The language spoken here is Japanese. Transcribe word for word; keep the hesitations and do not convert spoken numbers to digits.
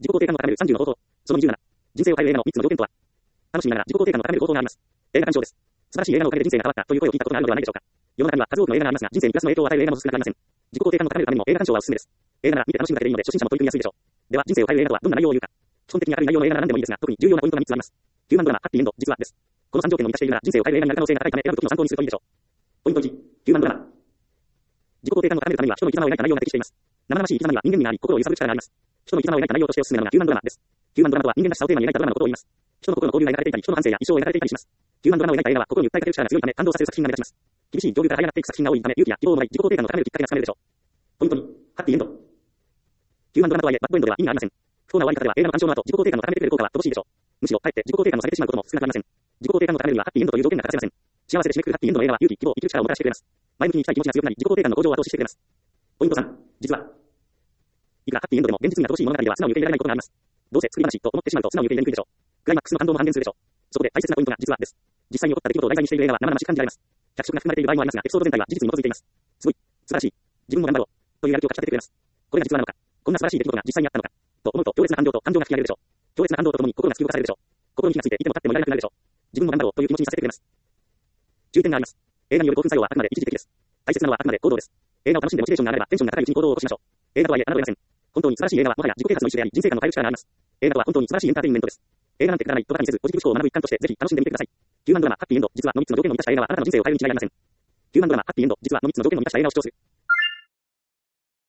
自己肯定感を高めるさんじゅうの方法。そのにじゅうなな。人生を変える映画のみっつの条件とは。楽しみながら自己肯定感を高める方法があります。映画鑑賞です。素晴らしい映画のおかげで人生が変わったという声を聞いたことがあるのではないでしょうか。世の中には数多くの映画がありますが、人生にプラスの影響を与える映画も少なくありません。自己肯定感を高めるためにも映画鑑賞はおすすめです。映画なら見て楽しむだけでいいので初心者も取り組みやすいでしょう。では、人生を変える映画とはどんな内容を言うか。基本的に明るい内容の映画なら何でもいいですが、特に重要なポイントがみっつあります。ヒューマンドラマ、ハッピーエンド、実はです。このさん条件を満たしているなら人生を変える映画になる可能性が高いため選ぶ時の参考にするといいでしょう。ポイントいち、ヒューマンドラマ。自己肯定感を高めるためには人の生き様を描いた内容が適しています。生々しい生き様には人間味があり、心を揺さぶる力があります。人の生き様を描いた内容としておすすめなのがヒューマンドラマです。ヒューマンドラマとは人間らしさをテーマに描いたドラマのことを言います。人の心の交流が描かれていたり、人の反省や一生を描かれていたりします。ヒューマンドラマを描いた映画は心に訴えかける力が強いため感動させる作品が目立ちます。厳しい境遇から這い上がっていく作品が多いため勇気や希望をもらい自己肯定感を高めるきっかけがつかめるでしょう。ポイントに、ハッピーエンド。ヒューマンドラマとはいえバッドエンドでは意味がありません。不幸な終わり方では映画の鑑賞の後自己肯定感を高めてくれる効果は乏しいでしょう。むしろかえって自己肯定感を下げてしまうことも少なくありません。自己肯定感を高めるにはハッピーエンドという条件が欠かせません。幸せで締めくくるハッピーエンドの映画は勇気、希望、生きる力をもたらしてくれます。前向きに生きたい気持ちが強くなり自己肯定感の向上を後押ししてくれます。ポイントさん、実は。いくらハッピーエンドでも現実には乏しい物語では素直に受け入れられないことがあります。どうせ作り話と思ってしまうと素直に受け入れにくいでしょう。クライマックスの感動も半減するでしょう。そこで大切なポイントが実はです。実際に起こった出来事を題材にしている映画は生々しく感じられます。脚色が含まれている場合もありますが、エピソード全体は事実に基づいています。すごい、素晴らしい、自分も頑張ろうというやる気をかき立ててくれます。これが実話なのか、こんな素晴らしい出来事が実際にあったのかと思うと強烈な感情と感情が吹き上げるでしょう。強烈な感動とともに心が突き動かされるでしょう。心に火がついていても立ってもいられなくなるでしょう。自分も頑張ろうという気持ちにさせてくれます。重点があります。映画による興奮作用はあくまで一時的です。大切なのはあくまで行動です。映画を楽しんでモチベーションが上がればテンションが高いうちに行動を起こしましょう。映画とはいえ侮れません。本当に素晴らしい映画はもはや自己啓発の一種であり人生観の変える力があります。映画とは本当に素晴らしいエンターテインメントです。映画なんてくだらないとかにせずポジティブ思考を学ぶ一環としてぜひ楽しんでみてください。ヒューマンドラマ、ハッピーエンド、実はのみっつの条件を満たした映画はあなたの人生を変えるに違いありません。ヒューマンドラマ、ハッピーエンド、実はのみっつの条件を満たした映画を視聴する。